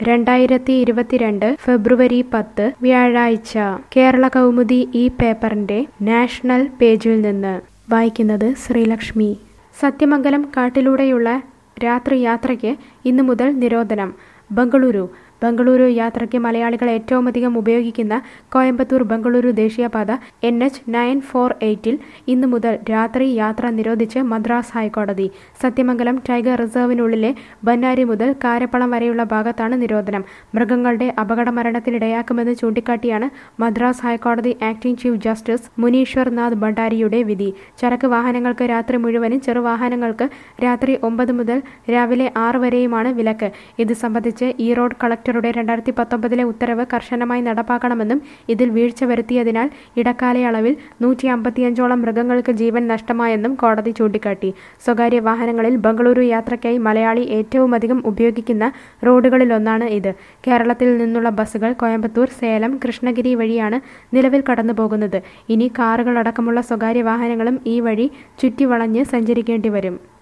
2022 ഫെബ്രുവരി 10 വ്യാഴാഴ്ച കേരള കൗമുദി ഈ പേപ്പറിന്റെ നാഷണൽ പേജിൽ നിന്ന് വായിക്കുന്നത് ശ്രീലക്ഷ്മി. സത്യമംഗലം കാട്ടിലൂടെയുള്ള രാത്രി യാത്രയ്ക്ക് ഇന്നു മുതൽ നിരോധനം. ബംഗളൂരു യാത്രയ്ക്ക് മലയാളികൾ ഏറ്റവുമധികം ഉപയോഗിക്കുന്ന കോയമ്പത്തൂർ ബംഗളൂരു ദേശീയപാത NH 948-ൽ ഇന്നു മുതൽ രാത്രി യാത്ര നിരോധിച്ച് മദ്രാസ് ഹൈക്കോടതി. സത്യമംഗലം ടൈഗർ റിസർവിനുള്ളിലെ ബന്നാരി മുതൽ കാരപ്പളം വരെയുള്ള ഭാഗത്താണ് നിരോധനം. മൃഗങ്ങളുടെ അപകടമരണത്തിനിടയാക്കുമെന്ന് ചൂണ്ടിക്കാട്ടിയാണ് മദ്രാസ് ഹൈക്കോടതി acting chief justice Munishwar Nath ഭണ്ഡാരിയുടെ വിധി. ചരക്ക് വാഹനങ്ങൾക്ക് രാത്രി മുഴുവനും, ചെറുവാഹനങ്ങൾക്ക് രാത്രി 9 മുതൽ രാവിലെ 6 വരെയുമാണ് വിലക്ക്. ഇത് സംബന്ധിച്ച് ഈറോഡ് കളക്ടറുടെ 2019 ഉത്തരവ് കർശനമായി നടപ്പാക്കണമെന്നും ഇതിൽ വീഴ്ച വരുത്തിയതിനാൽ ഇടക്കാലയളവിൽ 155ഓളം മൃഗങ്ങൾക്ക് ജീവൻ നഷ്ടമായെന്നും കോടതി ചൂണ്ടിക്കാട്ടി. സ്വകാര്യ വാഹനങ്ങളിൽ ബംഗളൂരു യാത്രയ്ക്കായി മലയാളി ഏറ്റവുമധികം ഉപയോഗിക്കുന്ന റോഡുകളിലൊന്നാണ് ഇത്. കേരളത്തിൽ നിന്നുള്ള ബസ്സുകൾ കോയമ്പത്തൂർ, സേലം, കൃഷ്ണഗിരി വഴിയാണ് നിലവിൽ കടന്നുപോകുന്നത്. ഇനി കാറുകളടക്കമുള്ള സ്വകാര്യ വാഹനങ്ങളും ഈ വഴി ചുറ്റിവളഞ്ഞ് സഞ്ചരിക്കേണ്ടി വരും.